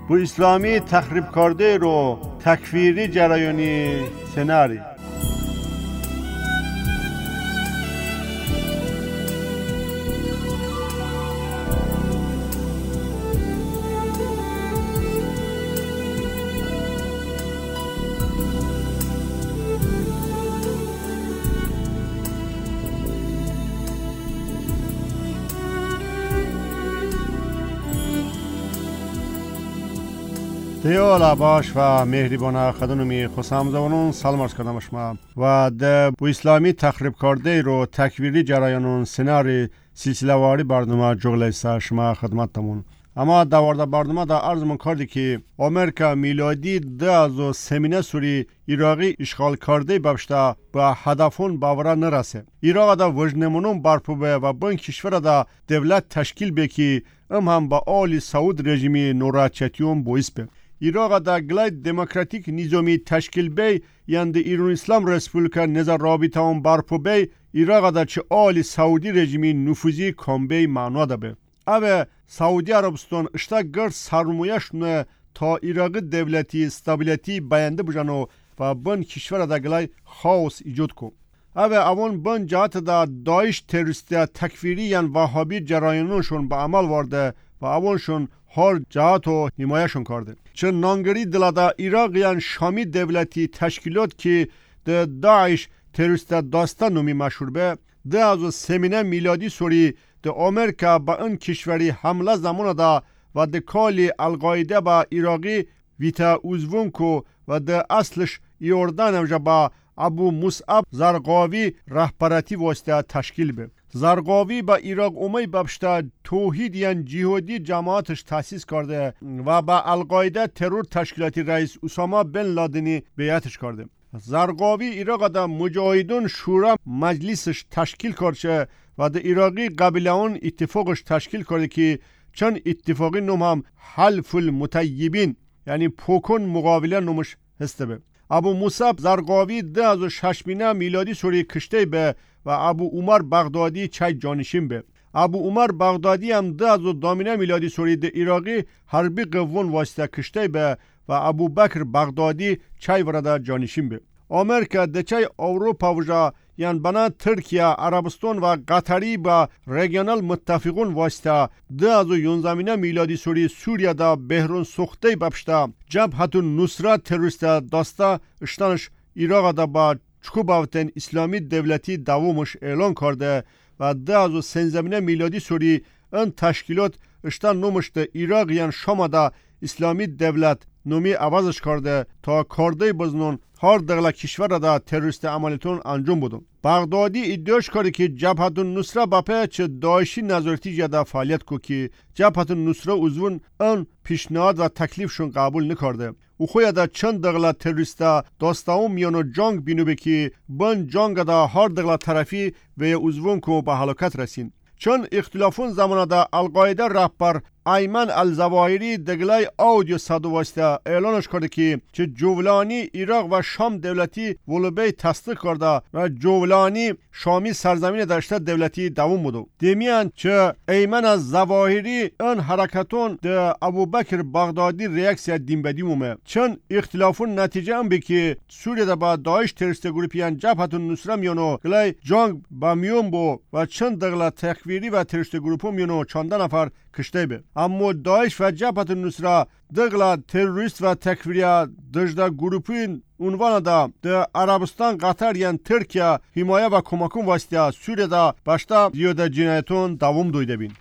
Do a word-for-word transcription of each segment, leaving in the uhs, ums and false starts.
bu اسلامی تخریب کرده رو تکفیری جرایانی سناری. دیالا باش و مهربان خدانمی خسام زبانون سلام عرض کردم شما و ده بو اسلامی تخریب کرده رو تکویری جرایانون سناری سلسله واری برنامه جغلیسا شما خدمتتمون. اما دوارده برنامه دا عرض من کردی که امریکا میلادی ده از سمینه سوری ایراقی اشغال کرده ببشته با هدفون باورا نرسه. ایراق دا وجنمونون برپو به و بین کشور دا دولت تشکیل بکی ام هم با آل سعود رژیمی نوراچتیون بویس به. ایراق دا گلای دموکراتیک نظامی تشکیل بی یند ایران اسلام رسپولیکا نظر رابطه هم برپو بی ایراق دا چه آل سعودی رژیمی نفوذی کام بی معنا ده به. اوه سعودی عربستان اشتا گرد سرمویش نه تا ایراق دولتی استابیلیتی باینده بجانو و بن کشور دا گلای خاص ایجاد کو. اوه اوان بن جهت دا داعش تروریستی تکفیری یان وهابی جرایانونشون به عمل وارده و اوانشون هر جهت و حمایهشون کرده. چه نانگری دلادا ایراقیان شامی دولتی تشکیلات که ده داعش تروریست داستان نومی مشهور به ده از سمینه میلادی سوری ده امریکا با این کشوری حمله زمان دا و ده کالی القاعده با ایراقی ویتا اوزوون کو و ده اصلش یوردان امجا با ابو مصعب زرقاوی رهبرتی واسطه تشکیل به. زرقاوی با ایراق اومی ببشته توحید یان جهادی جماعتش تأسیس کرده و با القاعده ترور تشکیلاتی رئیس اسامه بن لادنی بیعتش کرده. زرقاوی ایراق دا مجاهدون شورا مجلسش تشکیل کرده و دا ایراقی قبیله اون اتفاقش تشکیل کرده که چند اتفاقی نوم هم حلف المطیبین یعنی پوکن مقابله نومش هسته به. ابو مصعب زرقاوی ده از ششمینه میلادی سوری کشته به و ابو عمر بغدادی چای جانشین به. ابو عمر بغدادی هم ده از دامینه میلادی سوری ده ایراقی حربی قوون واسطه کشته به و ابو بکر بغدادی چای ورده جانشین به. امریکا ده چای اروپا وجا یعنی بنا ترکیه، عربستان و قطری با ریجنال متفقون واسطه ده از یونزمینه میلادی سوری سوریه دا بحرون سخته بپشته جبهت النصرت تروریست داسته اشتانش ایراق دا با چکو باوتن اسلامی دولتی دوامش اعلان کرده و ده از سنزمینه میلادی سوری این تشکیلات اشتان نومش ده ایراق یعنی شام دا اسلامی دولت نومی عوضش کرده تا کرده بزنون هر دغلا کشور دا تروریست عملیتون انجام بدون. بغدادی ادعاش کرده که جبهت النصره باپه چه داعشی نظارتی جدا فعالیت کو که جبهت النصره عضوون ان پیشنهاد و تکلیفشون قبول نکرده. او خویا دا چند دغلا تروریستا داستاون میانو جنگ بینو بکی بن جنگ دا هر دغلا طرفی و عضوون کو به هلاکت رسین. چون اختلافون زمان دا القاعده رهبر ایمن الزواهری دگلای آودیو صدو واسطه اعلانش کرده که چه جولانی ایراق و شام دولتی ولوبی تصدیق کرده و جولانی شامی سرزمین داشته دولتی دوام بودو. دیمیان چه ایمن الزواهری ان حرکتون ده ابوبکر بغدادی ریاکسیا دیم بدیم اومه. چون اختلافون نتیجه هم بکی سوریه دا با داعش تروریست گروپیان جبهت النصره میونو گلای جنگ با میون بو و چند دغلا تکفیری و تروریست گروپو میونو چند نفر کشته به. اما داعش و جبهت النصره دغلا تروریست و تکفیری دجدا گروپین عنوان دا ده عربستان قطر یان ترکیه حمایه و کمکون واسطه سوریه دا باشتا زیاده جنایتون دوام دویده بین.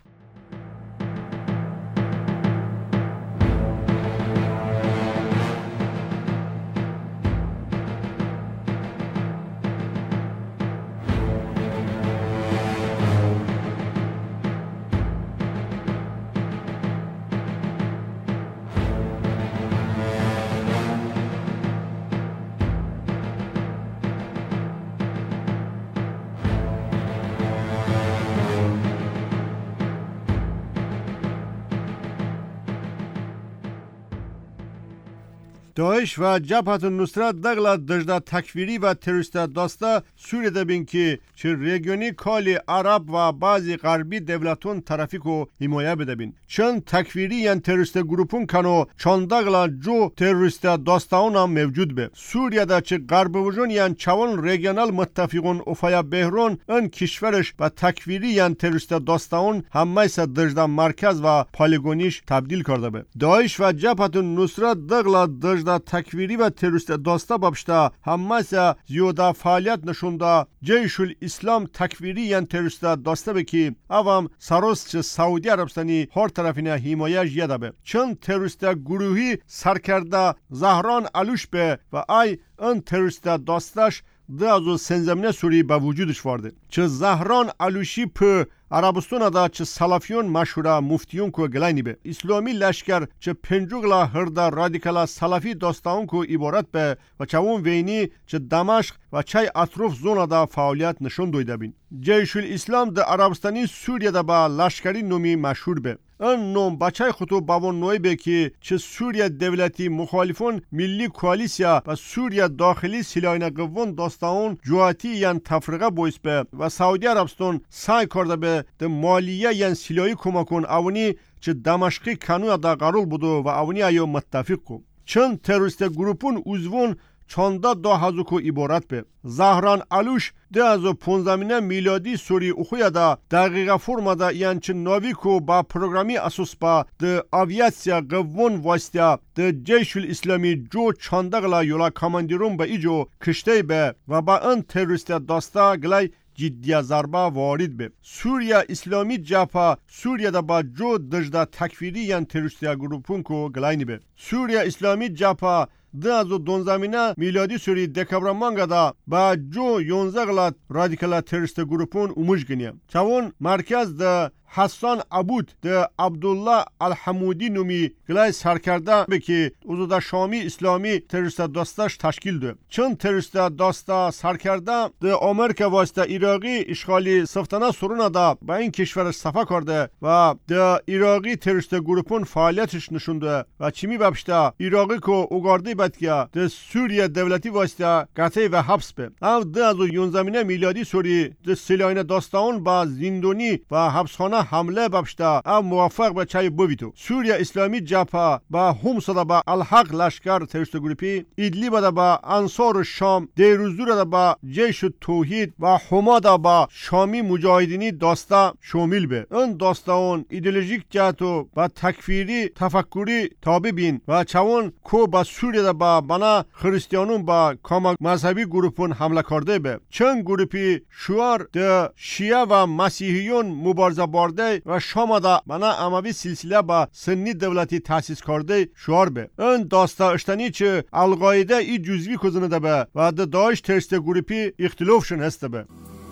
داعش و جبهت النصرت دغلا دجدا تکفیری و تروریست داستا سوریه بین که چه ریگیونی کالی عرب و بعضی غربی دولتون طرفی کو حمایه بده بین. چون تکفیری یان تروریست گروپون کنو چون دغلا جو تروریست داستاون هم موجود به. سوریه دا چه غرب وجون یان چوان ریگیونال متفقون افایا بهرون ان کشورش و تکفیری یان تروریست داستاون همه سا دجدا مرکز و پالیگونیش تبدیل کرده به. داعش و جبهت النصرت دغلا دجدا تکفیری و تروریست داستا بابشتا همه سا زیاده فعالیت نشونده جیش الاسلام تکفیری یان تروریست داستا بکی اوام سروس چه سعودی عربستانی هر طرفینه حمایه جیده به. چون تروریست گروهی سرکرده زهران علوش به و ای ان تروریست داستاش ده ازو سنزمینه سوری به وجودش وارده. چه زهران علوشی په عربستان دا چه سلفیون مشهوره مفتیون کو گلینی به. اسلامی لشکر چه پنجوگلا هرده رادیکالا سلفی داستان کو عبارت به و چون وینی چه دمشق و چه اطراف زون دا فعالیت نشون دویده بین. جیش الاسلام دا عربستانی سوریه دا با لشکری نومی مشهور به. ان نوم بچه خطو باون نوی به که چه سوریه دولتی مخالفون ملی کوالیسیا و سوریه داخلی سلاحین قوون داستان جواتی یان تفرقه بویس به و سعودی عربستان سعی کرده به ده مالیه یان سلاحی کمکون اونی چه دمشقی کنو دا قرول بودو و اونی ایو متفق کو. چون تروریست گروپون اوزوون چانده دا هزوکو عبارت به. زهران علوش ده ازو پونزمینه میلادی سوری اخویا دا دقیقه فرما دا یان چه ناویکو با پروگرامی اساس با ده آویاتسیا قوون واسطه ده جیش الاسلامی جو چانده گلا یولا کاماندیرون با ایجو کشته به و با ان تروریست داستا گلای جدی ضربه وارد به. سوریه اسلامی جبهه سوریه دا با جو دجدا تکفیری یان تروریست گروپون کو گلاینی به. سوریه اسلامی جبهه ده ازو دونزمینه میلادی سوری دکبرمانگا دا با جو یونزه غلط رادیکالا تروریست گروپون اوموش گنیه. چون مرکز ده حسان عبود ده عبدالله الحمودی نومی گلای سرکرده بکی اوزو دا شامی اسلامی تروریست داستاش تشکیل ده. چون تروریست داستا سرکرده ده آمریکا واسطه ایراقی اشغالی سفتانه سرونه دا با این کشورش صفا کرده و ده ایراقی تروریست گروپون فعالیتش نشونده و چی می ببشته ایراقی که اوگارده بدکه ده سوریه دولتی واسطه قطعی و حبس به. او ده ازو یونزمینه میلادی سوری ده سلاحین داستان با زندونی و حبسخانه حمله ببشته او موفق به چای بویتو. سوریه اسلامی جبهه با همس دا با الحق لشکر تروریست گروپی ایدلیب دا با انصار شام دیروزدور دا با جیش توحید و حما دا با شامی مجاهدینی داستا شامل به. اون داستان ایدئولوژیک جهتو با تکفیری تفکری تابع بین و چون کو با سوریه دا با بنا خریستیانون با کاما مذهبی گروپون حمله کرده به. چند گروپی شوار ده شیعه و مسیحیون مبارزه بارده و شام دا بنا اموی سلسله با سنی دولتی تاسیس کرده شوار به. اون داستا اشتنی چه القاعده ای جزوی کزنه ده به و ده داعش تروریست گروپی اختلافشون هسته به.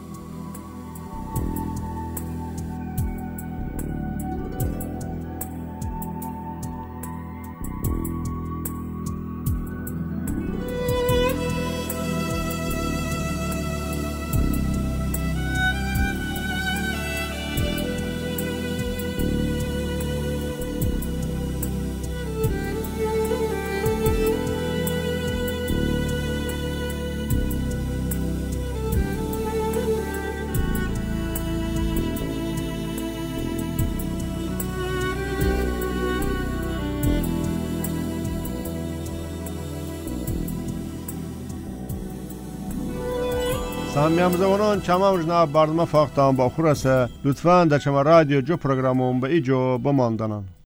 سامیام زوانان چما وجنا برنامه فاقتان با خورسه لطفاً در چما رادیو جو پروگرامون به ایجو بماندنان.